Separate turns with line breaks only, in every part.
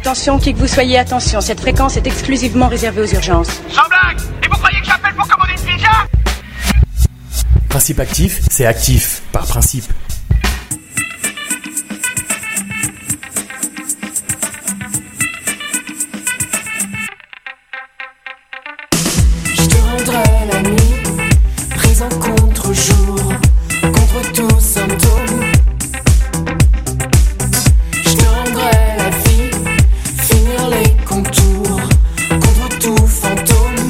Attention, qui que vous soyez, attention, cette fréquence est exclusivement réservée aux urgences.
Sans blague! Et vous croyez que j'appelle pour commander une pizza?
Principe actif, c'est actif, par principe.
Je te rendrai la nuit, présent contre jour, contre tout symptôme. Je te rendrai la vie, finir les contours, contre tout fantôme.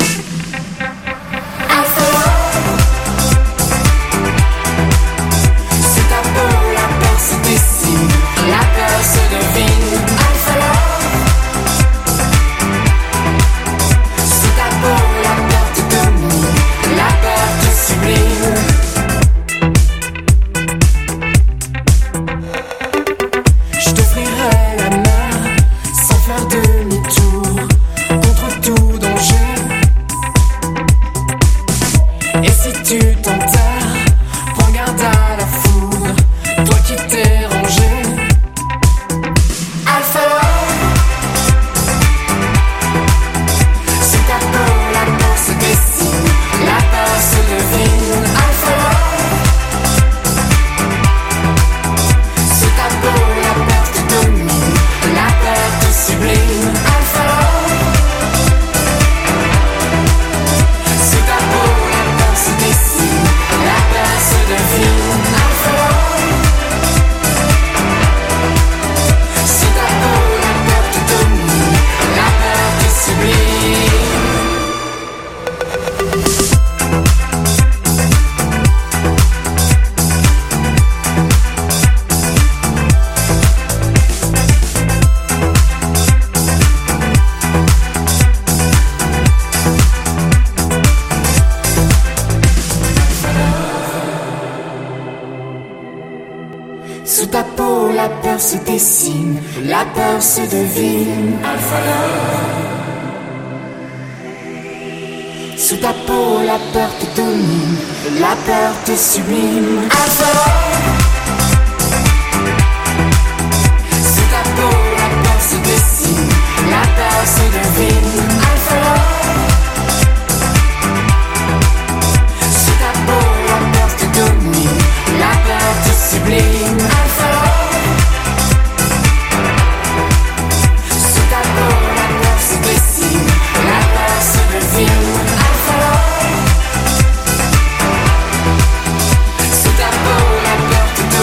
C'est ta peau, la peur se dessine, la peur se devine. Alpha Love. C'est ta peau, la peur te domine, la peur te sublime. Je t'offrirai la mer sans faire demi-tour, contre tout danger. Et si tu t'enterres, prends garde à la foudre, toi qui t'es rangé. Alpha Love. C'est ta peau, la peur se dessine, la peur se devine. Alpha Love. C'est ta peau, la peur te domine, la peur te sublime. Alpha Love. C'est ta peau, la peur se dessine, la peur se devine. Alpha Love. C'est ta peau, la peur te domine, la peur te sublime. Sous ta peau, la peur se dessine, la peur se devine. Alpha Love. Sous ta peau, la peur te domine, la peur te sublime. Alpha Love. Sous ta peau, la peur se dessine, la peur se devine. Alpha Love. Sous ta peau, la peur te domine, la peur te sublime. Alpha Love. Sous ta peau, la peur se dessine, la peur se devine. Alpha Love. Sous ta peau, la peur te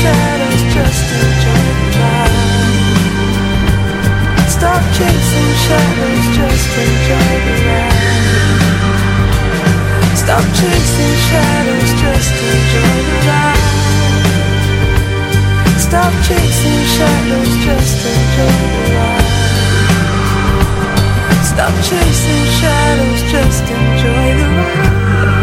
shadows, just enjoy the ride. Stop chasing shadows, just enjoy the ride. Stop chasing shadows, just enjoy the ride. Stop chasing shadows, just enjoy the ride. Stop chasing shadows, just enjoy the ride.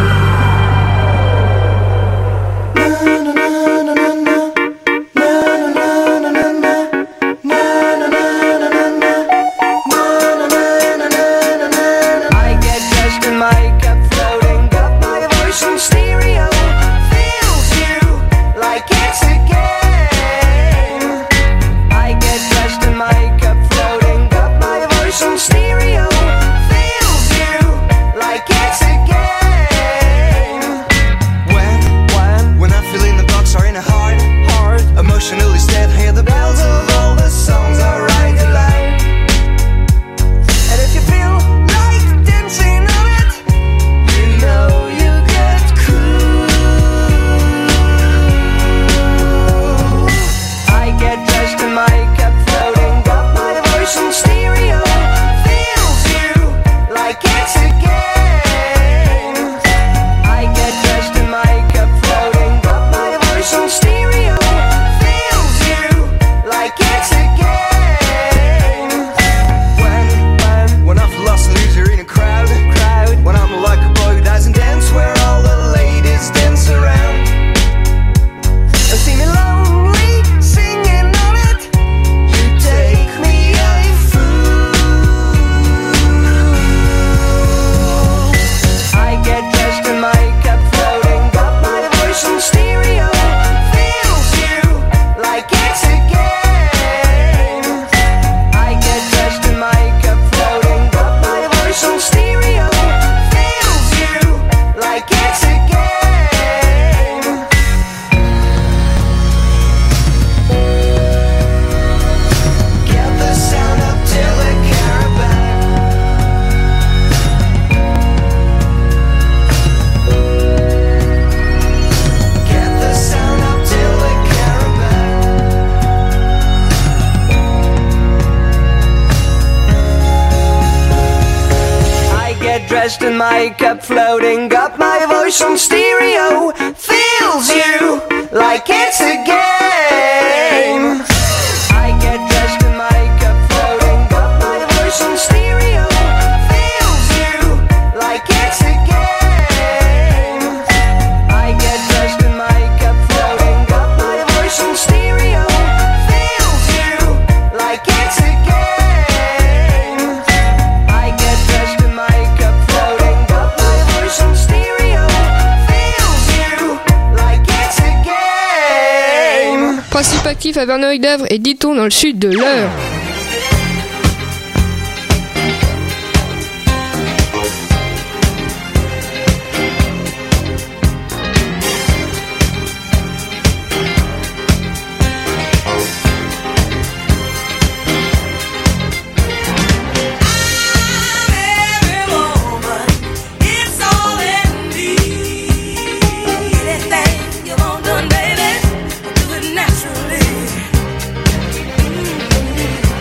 And my cup floating up, my voice on stereo fills you like it's a game. I get dressed in my cup floating up, my voice on stereo fills you like it's a game. I get dressed in my cup floating up, my voice on stereo fills you like it's a game. I get dressed in my cup floating up, my voice on stereo fills you like it's a game.
Principe actif à Verneuil-d'Avre et Diton dans le sud de l'Eure.
Naturally.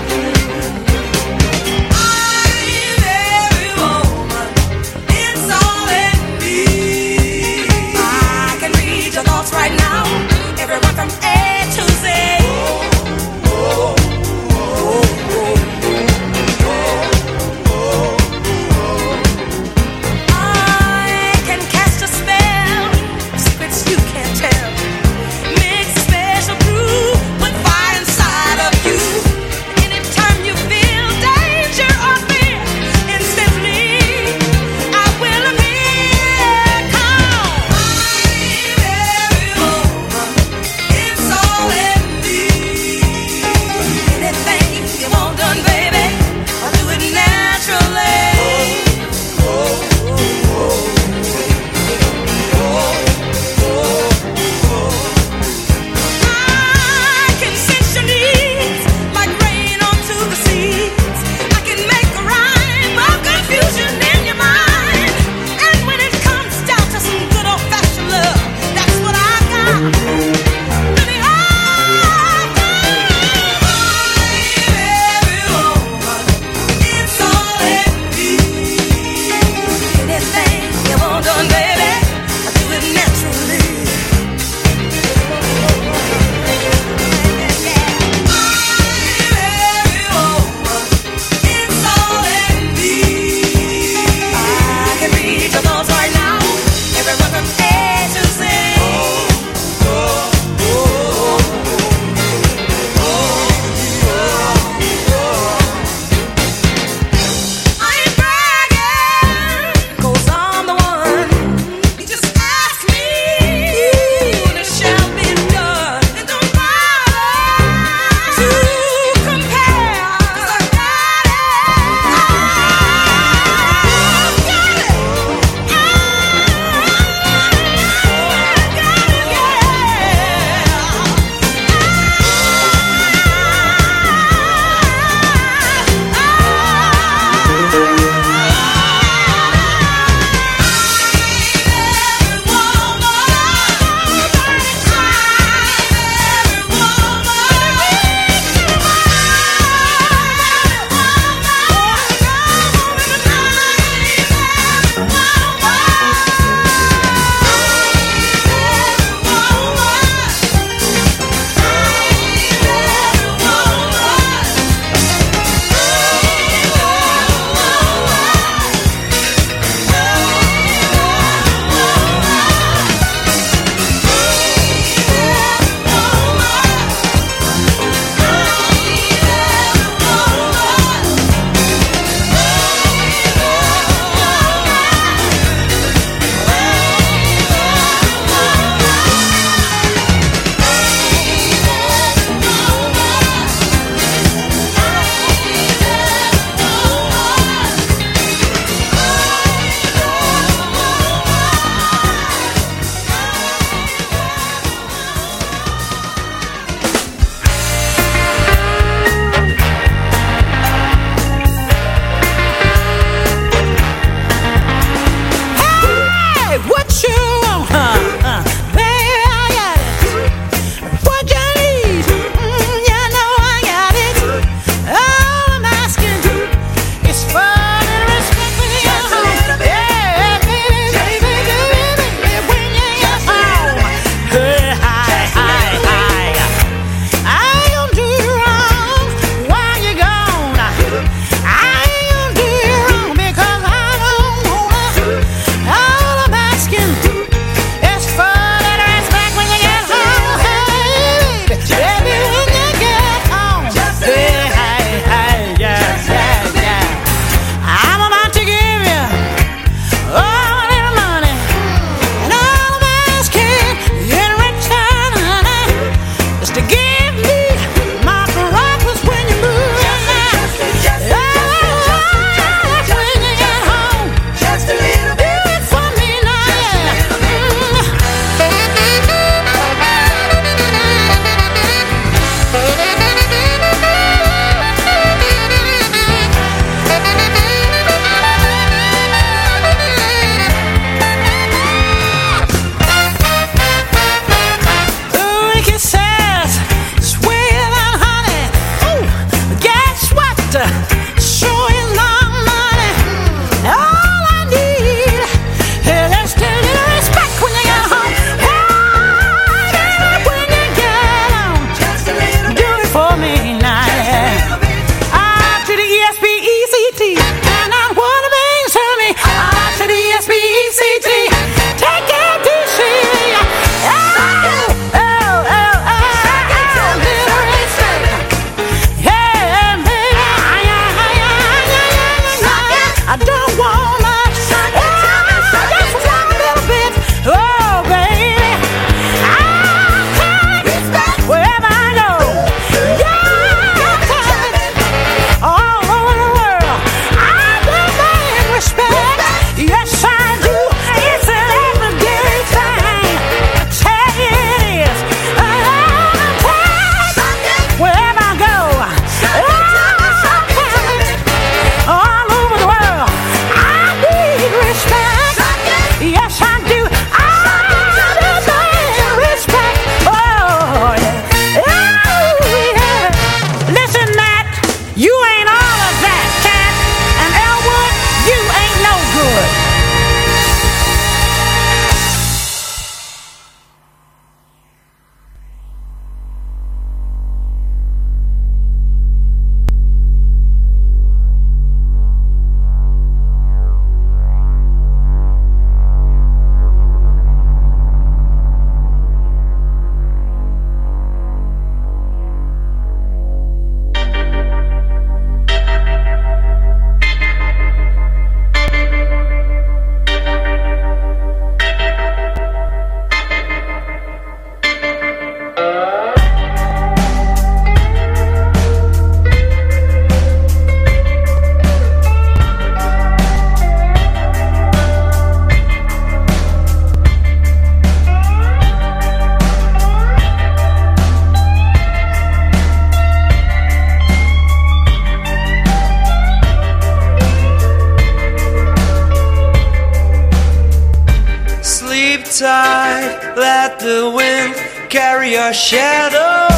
the wind, carry your shadow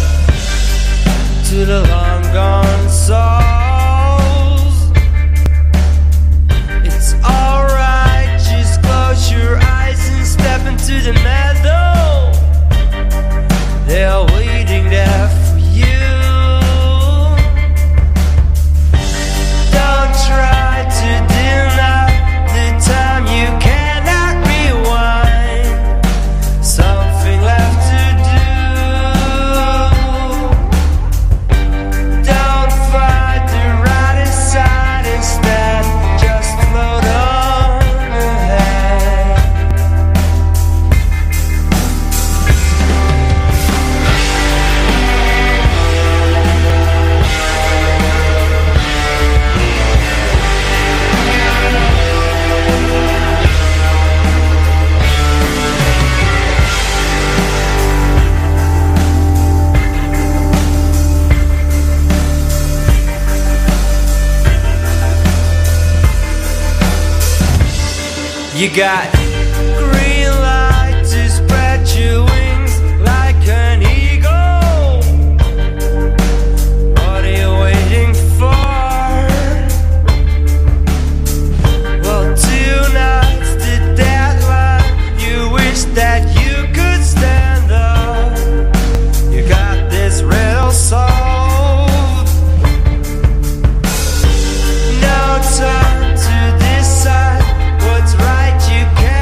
to the long gone souls. It's alright, just close your eyes and step into the meadow. They're waiting there for you. Don't try to deny the time you cannot rewind. Something left to do. Don't fight the right side instead. Just float on ahead. You got green light to spread your wings like an eagle. What are you waiting for? Well, tonight's the deadline. You wish that you could stand up. You got this riddle solved. No time to decide what's right, you can't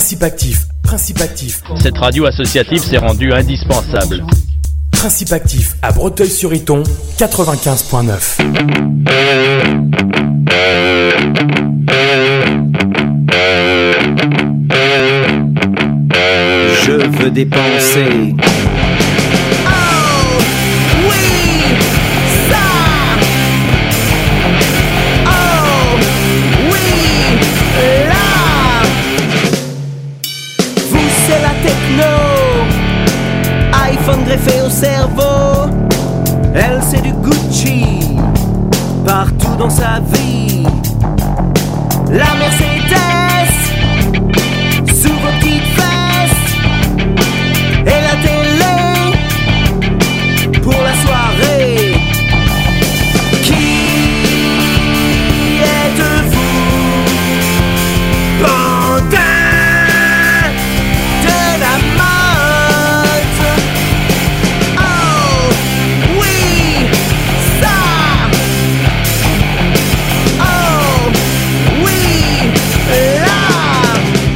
Principe actif, principe actif.
Cette radio associative s'est rendue indispensable.
Principe actif à Breteuil-sur-Iton, 95.9.
Je veux dépenser. Oh, oui, ça. Oh, oui, là. Vous, c'est la techno. iPhone greffé au cerveau. Elle, c'est du Gucci. Partout dans sa vie. La Mercedes sous vos petites fesses. Et la télé pour la soirée. Qui êtes-vous? Pantin de la mode. Oh, oui, ça. Oh, oui, là.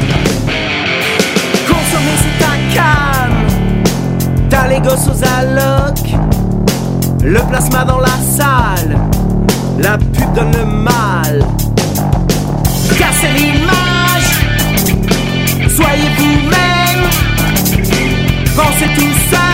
Consommer c'est un calme. T'as les gosses aux allocs. Le plasma dans la salle. La pub donne le mal. Cassez l'image. Soyez vous-même. Pensez tout ça.